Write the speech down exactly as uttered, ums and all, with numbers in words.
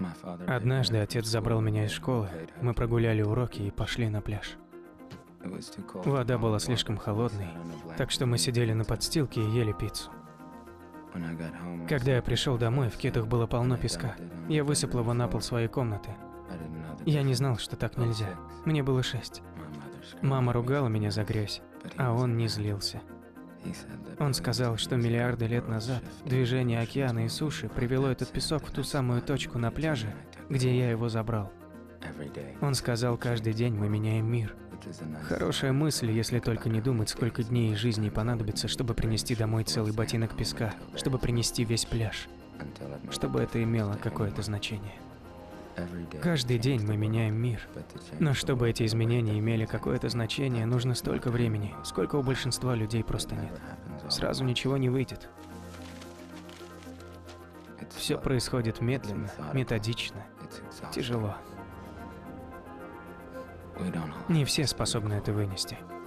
Однажды отец забрал меня из школы, мы прогуляли уроки и пошли на пляж. Вода была слишком холодной, так что мы сидели на подстилке и ели пиццу. Когда я пришел домой, в китах было полно песка. Я высыпал его на пол своей комнаты. Я не знал, что так нельзя. Мне было шесть. Мама ругала меня за грязь, а он не злился. Он сказал, что миллиарды лет назад движение океана и суши привело этот песок в ту самую точку на пляже, где я его забрал. Он сказал, каждый день мы меняем мир. Хорошая мысль, если только не думать, сколько дней и жизней понадобится, чтобы принести домой целый ботинок песка, чтобы принести весь пляж, чтобы это имело какое-то значение. Каждый день мы меняем мир, но чтобы эти изменения имели какое-то значение, нужно столько времени, сколько у большинства людей просто нет. Сразу ничего не выйдет. Все происходит медленно, методично, тяжело. Не все способны это вынести.